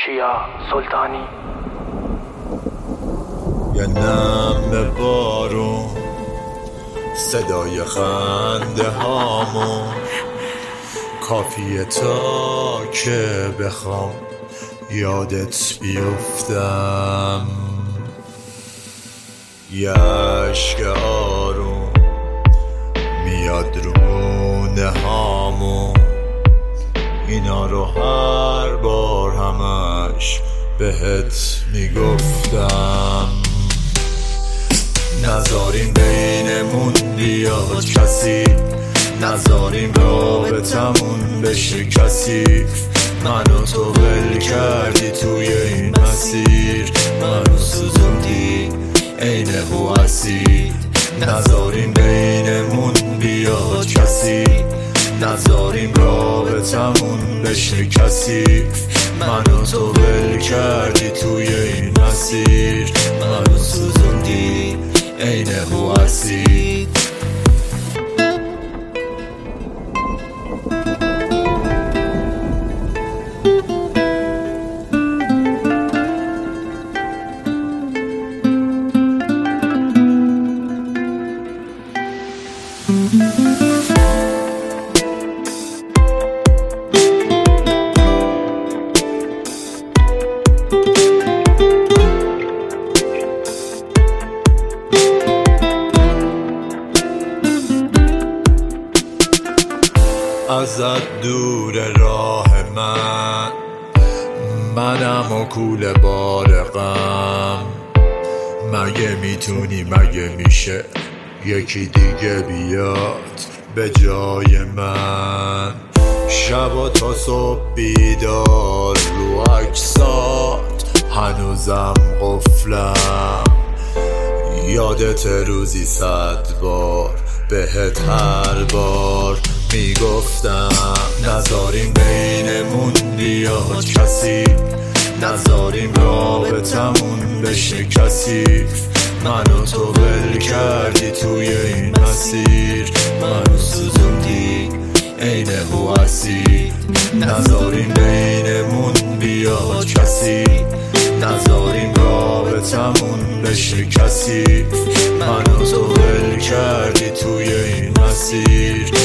کیا سلطانی. یه نم بارون، صدای خنده هامون کافیه تا که بخوام یادت بیفتم. یه عشق آروم میاد رو مونه هامون، اینا رو هر بار همش بهت میگفتم. نذاریم بینمون بیاد کسی، نذاریم رابطمون بشه کثیف. منو تو ول کردی توی این مسیر، منو سوزوندی عین هو اسیر. نذاریم بینمون بیاد کسی، نذاریم رابطمون بشه کثیف. منو تو ول کردی توی این مسیر، منو سوزوندی عین هو اسیر. ازت دور راه منم و کوله بار غم. مگه میتونی، مگه میشه یکی دیگه بیاد به جای من؟ شبا تا صبح بیدار رو عکسات هنوزم قفلم. یادت روزی 100 بار بهت هر بار میگفتم. نذاریم بینمون بیاد کسی، نذاریم رابطمون بشه کثیف. منو تو ول کردی توی این مسیر، منو سوزوندی عین هو اسیر. نذاریم بینمون بیاد کسی، نذاریم رابطمون بشه کثیف. منو تو ول کردی توی این مسیر،